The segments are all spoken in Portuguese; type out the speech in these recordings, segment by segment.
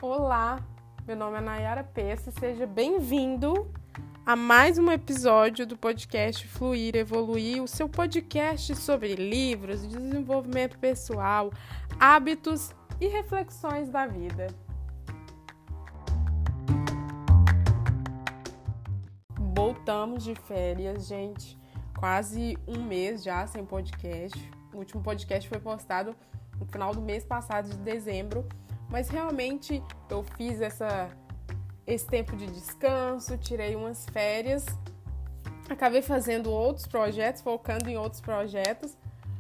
Olá, meu nome é Nayara Pessa, seja bem-vindo a mais um episódio do podcast Fluir Evoluir, o seu podcast sobre livros, desenvolvimento pessoal, hábitos e reflexões da vida. Voltamos de férias, gente, quase um mês já sem podcast. O último podcast foi postado no final do mês passado, de dezembro, mas realmente eu fiz esse tempo de descanso, tirei umas férias, acabei fazendo outros projetos, focando em outros projetos,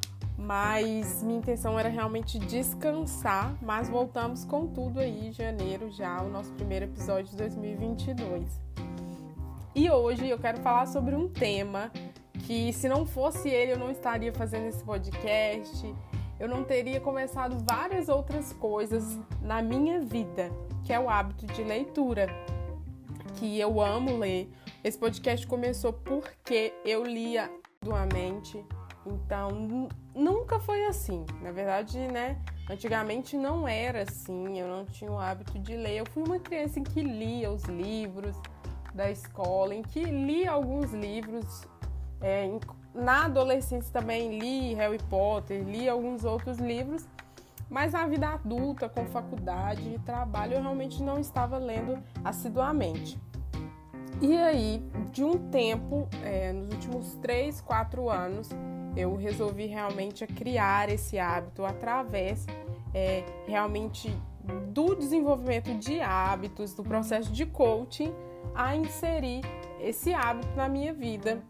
mas minha intenção era realmente descansar, mas voltamos com tudo aí em janeiro já, o nosso primeiro episódio de 2022. E hoje eu quero falar sobre um tema que, se não fosse ele, eu não estaria fazendo esse podcast, eu não teria começado várias outras coisas na minha vida, que é o hábito de leitura, que eu amo ler. Esse podcast começou porque eu lia assiduamente, então nunca foi assim. Na verdade, antigamente não era assim, eu não tinha o hábito de ler. Eu fui uma criança que lia os livros da escola, em que li alguns livros, na adolescência também li Harry Potter, li alguns outros livros, mas na vida adulta, com faculdade e trabalho, eu realmente não estava lendo assiduamente. E aí, de um tempo, nos últimos 3, 4 anos, eu resolvi realmente criar esse hábito através realmente do desenvolvimento de hábitos, do processo de coaching, a inserir esse hábito na minha vida.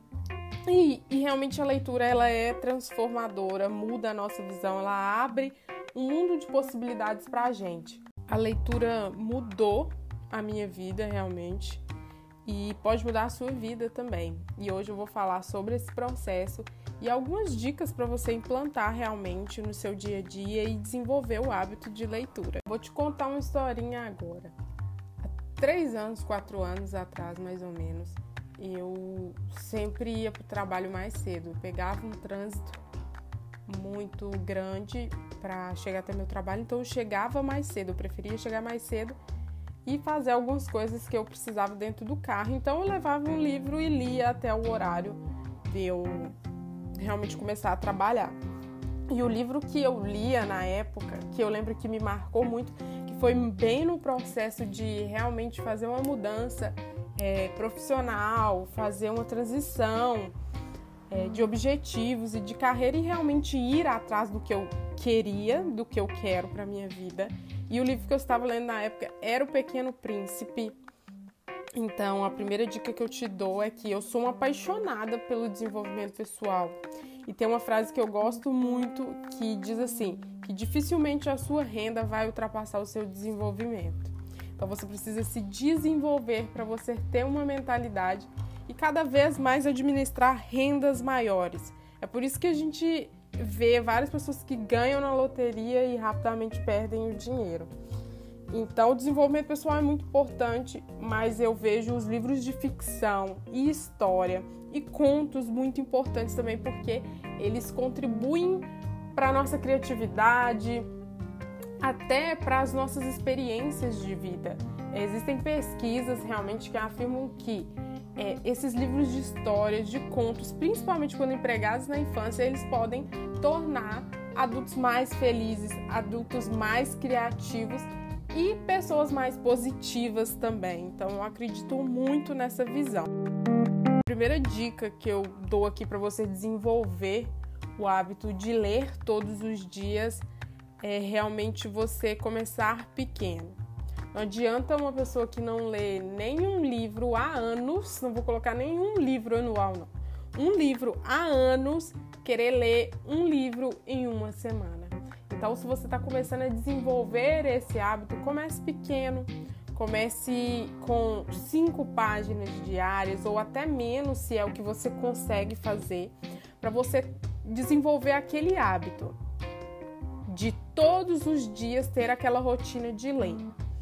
E realmente a leitura ela é transformadora, muda a nossa visão, ela abre um mundo de possibilidades para a gente. A leitura mudou a minha vida realmente e pode mudar a sua vida também. E hoje eu vou falar sobre esse processo e algumas dicas para você implantar realmente no seu dia a dia e desenvolver o hábito de leitura. Vou te contar uma historinha agora. Há 3 anos, 4 anos atrás, mais ou menos, eu sempre ia para o trabalho mais cedo. Eu pegava um trânsito muito grande para chegar até meu trabalho, então eu chegava mais cedo. Eu preferia chegar mais cedo e fazer algumas coisas que eu precisava dentro do carro. Então eu levava um livro e lia até o horário de eu realmente começar a trabalhar. E o livro que eu lia na época, que eu lembro que me marcou muito, que foi bem no processo de realmente fazer uma mudança profissional, fazer uma transição de objetivos e de carreira e realmente ir atrás do que eu queria, do que eu quero para minha vida. E o livro que eu estava lendo na época era O Pequeno Príncipe. Então, a primeira dica que eu te dou é que eu sou uma apaixonada pelo desenvolvimento pessoal. E tem uma frase que eu gosto muito que diz assim, que dificilmente a sua renda vai ultrapassar o seu desenvolvimento. Então você precisa se desenvolver para você ter uma mentalidade e cada vez mais administrar rendas maiores. É por isso que a gente vê várias pessoas que ganham na loteria e rapidamente perdem o dinheiro. Então o desenvolvimento pessoal é muito importante, mas eu vejo os livros de ficção e história e contos muito importantes também, porque eles contribuem para a nossa criatividade, até para as nossas experiências de vida. Existem pesquisas realmente que afirmam que esses livros de histórias, de contos, principalmente quando empregados na infância, eles podem tornar adultos mais felizes, adultos mais criativos e pessoas mais positivas também. Então eu acredito muito nessa visão. A primeira dica que eu dou aqui para você desenvolver o hábito de ler todos os dias é realmente você começar pequeno. Não adianta uma pessoa que não lê nenhum livro há anos, não vou colocar nenhum livro anual, não. Um livro há anos, querer ler um livro em uma semana. Então, se você está começando a desenvolver esse hábito, comece pequeno. Comece com 5 páginas diárias ou até menos, se é o que você consegue fazer, para você desenvolver aquele hábito de todos os dias ter aquela rotina de ler.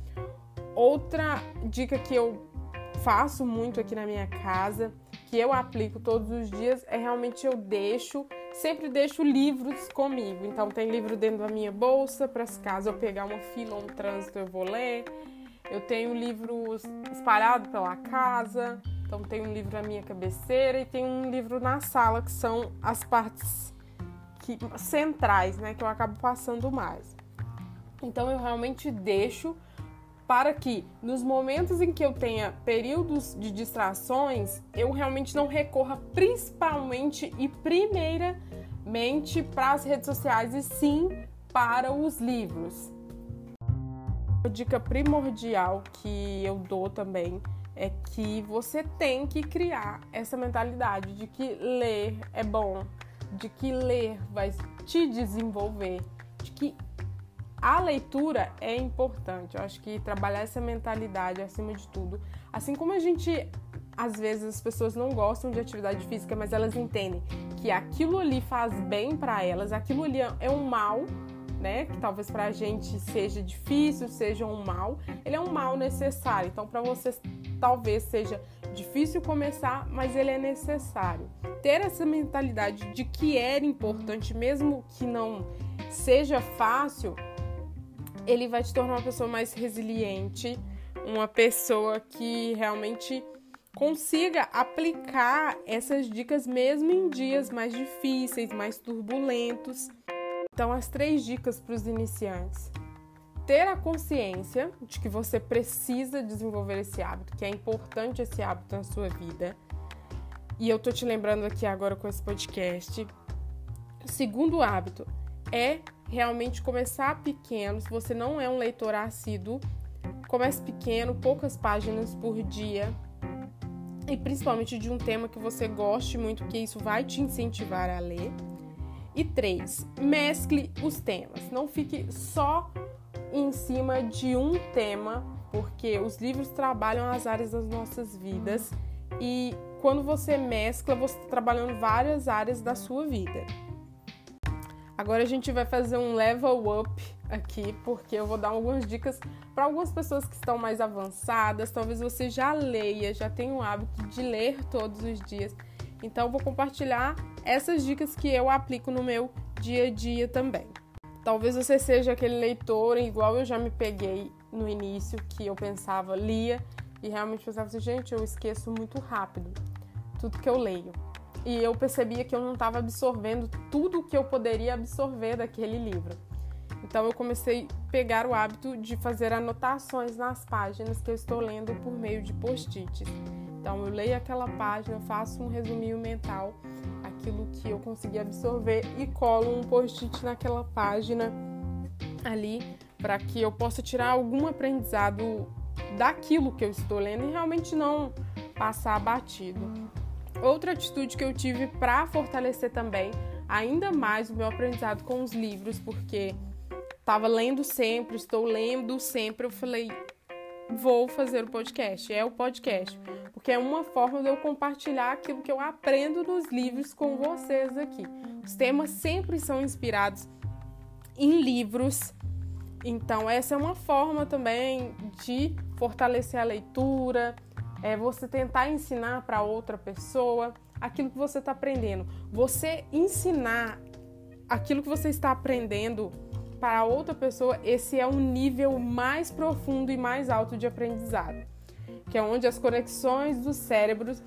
Outra dica que eu faço muito aqui na minha casa, que eu aplico todos os dias, é realmente eu deixo sempre deixo livros comigo. Então tem livro dentro da minha bolsa, para se caso eu pegar uma fila ou um trânsito eu vou ler. Eu tenho livros espalhados pela casa, então tem um livro na minha cabeceira e tem um livro na sala, que são as partes centrais, né, que eu acabo passando mais. Então eu realmente deixo para que nos momentos em que eu tenha períodos de distrações, eu realmente não recorra principalmente e primeiramente para as redes sociais e sim para os livros. Uma dica primordial que eu dou também é que você tem que criar essa mentalidade de que ler é bom, de que ler vai te desenvolver, de que a leitura é importante. Eu acho que trabalhar essa mentalidade acima de tudo, assim como a gente, às vezes as pessoas não gostam de atividade física, mas elas entendem que aquilo ali faz bem para elas, aquilo ali é um mal, né? Que talvez pra gente seja difícil, seja um mal, ele é um mal necessário. Então para vocês talvez seja difícil começar, mas ele é necessário. Ter essa mentalidade de que era importante, mesmo que não seja fácil, ele vai te tornar uma pessoa mais resiliente, uma pessoa que realmente consiga aplicar essas dicas mesmo em dias mais difíceis, mais turbulentos. Então, as 3 dicas para os iniciantes. Ter a consciência de que você precisa desenvolver esse hábito, que é importante esse hábito na sua vida. E eu tô te lembrando aqui agora com esse podcast. O segundo hábito é realmente começar pequeno. Se você não é um leitor assíduo, comece pequeno, poucas páginas por dia. E principalmente de um tema que você goste muito, porque isso vai te incentivar a ler. E 3, mescle os temas. Não fique só em cima de um tema, porque os livros trabalham as áreas das nossas vidas. E quando você mescla, você está trabalhando várias áreas da sua vida. Agora a gente vai fazer um level up aqui, porque eu vou dar algumas dicas para algumas pessoas que estão mais avançadas. Talvez você já leia, já tenha o hábito de ler todos os dias. Então eu vou compartilhar essas dicas que eu aplico no meu dia a dia também. Talvez você seja aquele leitor, igual eu já me peguei no início, que eu pensava, lia, e realmente pensava assim, gente, eu esqueço muito rápido tudo que eu leio. E eu percebia que eu não estava absorvendo tudo que eu poderia absorver daquele livro. Então eu comecei a pegar o hábito de fazer anotações nas páginas que eu estou lendo por meio de post-its. Então eu leio aquela página, faço um resuminho mental, aquilo que eu consegui absorver e colo um post-it naquela página ali para que eu possa tirar algum aprendizado daquilo que eu estou lendo e realmente não passar batido. Outra atitude que eu tive para fortalecer também ainda mais o meu aprendizado com os livros, porque estava lendo sempre, estou lendo sempre, eu falei, vou fazer o podcast, porque é uma forma de eu compartilhar aquilo que eu aprendo nos livros com vocês aqui. Os temas sempre são inspirados em livros, então essa é uma forma também de fortalecer a leitura, você tentar ensinar para outra pessoa aquilo que você está aprendendo. Você ensinar aquilo que você está aprendendo para outra pessoa, esse é um nível mais profundo e mais alto de aprendizado, que é onde as conexões dos cérebros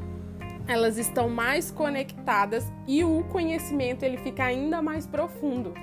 elas estão mais conectadas e o conhecimento ele fica ainda mais profundo.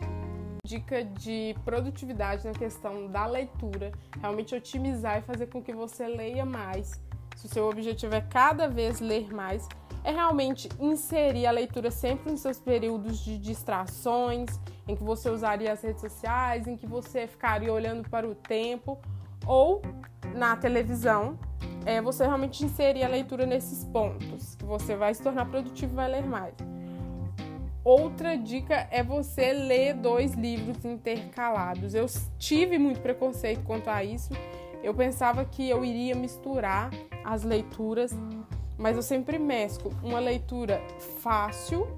Dica de produtividade na questão da leitura, realmente otimizar e fazer com que você leia mais. Se o seu objetivo é cada vez ler mais, é realmente inserir a leitura sempre nos seus períodos de distrações, em que você usaria as redes sociais, em que você ficaria olhando para o tempo, ou na televisão, você realmente inserir a leitura nesses pontos, que você vai se tornar produtivo e vai ler mais. Outra dica é você ler 2 livros intercalados. Eu tive muito preconceito quanto a isso. Eu pensava que eu iria misturar as leituras, mas eu sempre mesclo uma leitura fácil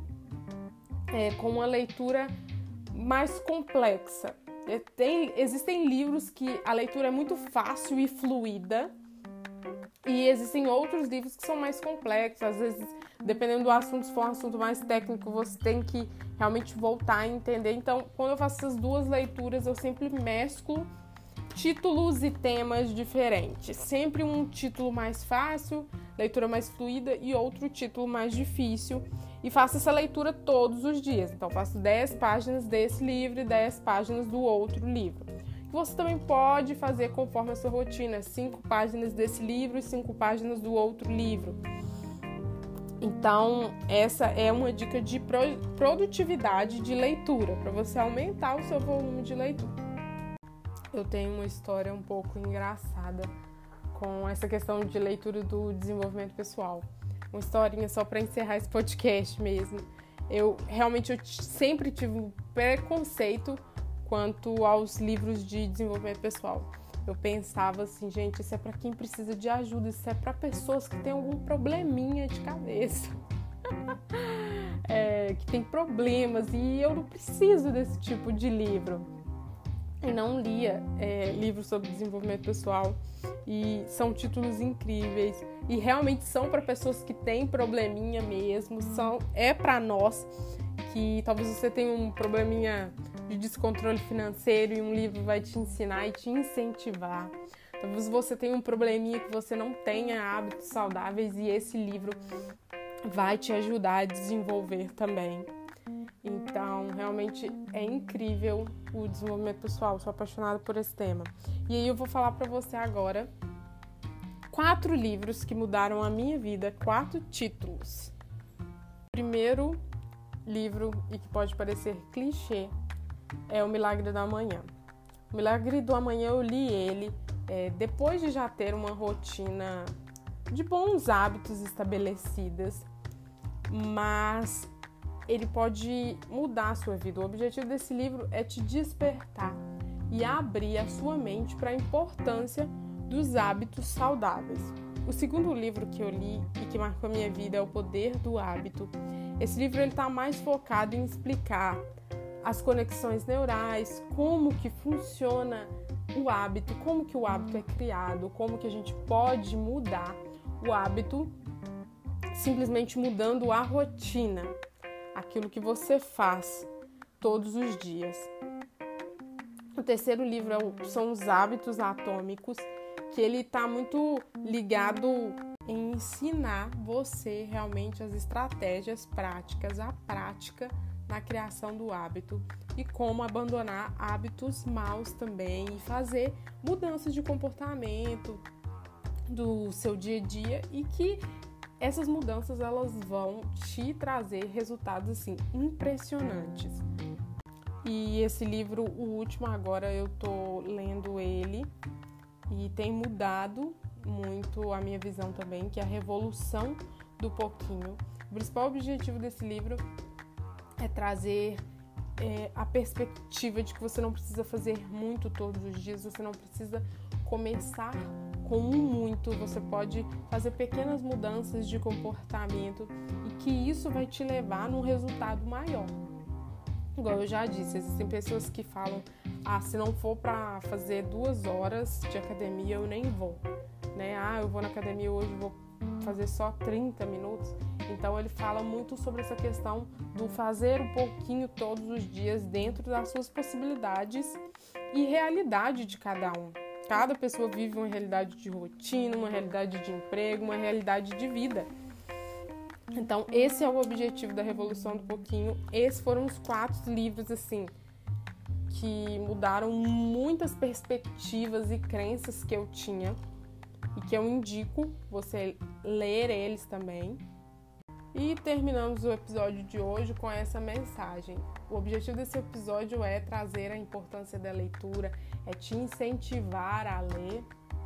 com uma leitura mais complexa. Existem livros que a leitura é muito fácil e fluida, e existem outros livros que são mais complexos, às vezes Dependendo do assunto, se for um assunto mais técnico, você tem que realmente voltar a entender. Então, quando eu faço essas duas leituras, eu sempre mesclo títulos e temas diferentes. Sempre um título mais fácil, leitura mais fluida, e outro título mais difícil. E faço essa leitura todos os dias. Então, faço 10 páginas desse livro e 10 páginas do outro livro. Você também pode fazer conforme a sua rotina, 5 páginas desse livro e 5 páginas do outro livro. Então, essa é uma dica de produtividade de leitura, para você aumentar o seu volume de leitura. Eu tenho uma história um pouco engraçada com essa questão de leitura do desenvolvimento pessoal. Uma historinha só para encerrar esse podcast mesmo. Eu sempre tive um preconceito quanto aos livros de desenvolvimento pessoal. Eu pensava assim, gente, isso é para quem precisa de ajuda, isso é para pessoas que têm algum probleminha de cabeça, que tem problemas, e eu não preciso desse tipo de livro. Eu não lia livros sobre desenvolvimento pessoal, e são títulos incríveis, e realmente são para pessoas que têm probleminha mesmo, é para nós, que talvez você tenha um probleminha de descontrole financeiro e um livro vai te ensinar e te incentivar. Talvez você tenha um probleminha que você não tenha hábitos saudáveis e esse livro vai te ajudar a desenvolver também. Então, realmente é incrível o desenvolvimento pessoal. Sou apaixonada por esse tema. E aí eu vou falar para você agora 4 livros que mudaram a minha vida, 4 títulos. Primeiro livro, e que pode parecer clichê, é O Milagre do Amanhã. O Milagre do Amanhã eu li ele depois de já ter uma rotina de bons hábitos estabelecidas, mas ele pode mudar a sua vida. O objetivo desse livro é te despertar e abrir a sua mente para a importância dos hábitos saudáveis. O segundo livro que eu li e que marcou a minha vida é O Poder do Hábito. Esse livro está mais focado em explicar as conexões neurais, como que funciona o hábito, como que o hábito é criado, como que a gente pode mudar o hábito simplesmente mudando a rotina, aquilo que você faz todos os dias. O terceiro livro são Os Hábitos Atômicos, que ele está muito ligado em ensinar você realmente as estratégias práticas, a prática na criação do hábito e como abandonar hábitos maus também e fazer mudanças de comportamento do seu dia a dia, e que essas mudanças elas vão te trazer resultados assim impressionantes. E esse livro, o último agora, eu tô lendo ele e tem mudado muito a minha visão também, que é a Revolução do Pouquinho. O principal objetivo desse livro é trazer a perspectiva de que você não precisa fazer muito todos os dias, você não precisa começar com muito, você pode fazer pequenas mudanças de comportamento e que isso vai te levar num resultado maior. Igual eu já disse, existem pessoas que falam, se não for para fazer 2 horas de academia, eu nem vou, né? Eu vou na academia hoje, vou fazer só 30 minutos. Então ele fala muito sobre essa questão do fazer um pouquinho todos os dias dentro das suas possibilidades e realidade de cada um. Cada pessoa vive uma realidade de rotina, uma realidade de emprego, uma realidade de vida. Então esse é o objetivo da Revolução do Pouquinho. Esses foram os 4 livros assim que mudaram muitas perspectivas e crenças que eu tinha e que eu indico você ler eles também. E terminamos o episódio de hoje com essa mensagem. O objetivo desse episódio é trazer a importância da leitura, é te incentivar a ler.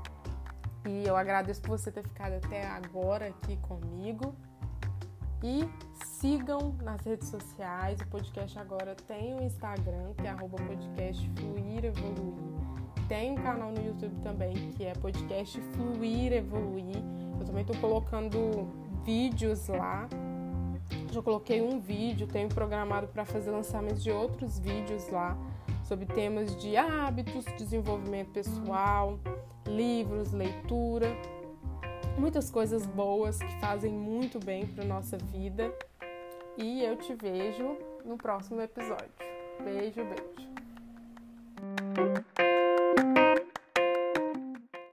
E eu agradeço por você ter ficado até agora aqui comigo. E sigam nas redes sociais. O podcast agora tem o Instagram, que é @podcastfluirevoluir. Tem um canal no YouTube também, que é Podcast Fluir Evoluir. Eu também estou colocando vídeos lá. Já coloquei um vídeo, tenho programado para fazer lançamentos de outros vídeos lá sobre temas de hábitos, desenvolvimento pessoal, livros, leitura. muitas coisas boas que fazem muito bem para nossa vida. E eu te vejo no próximo episódio. Beijo, beijo.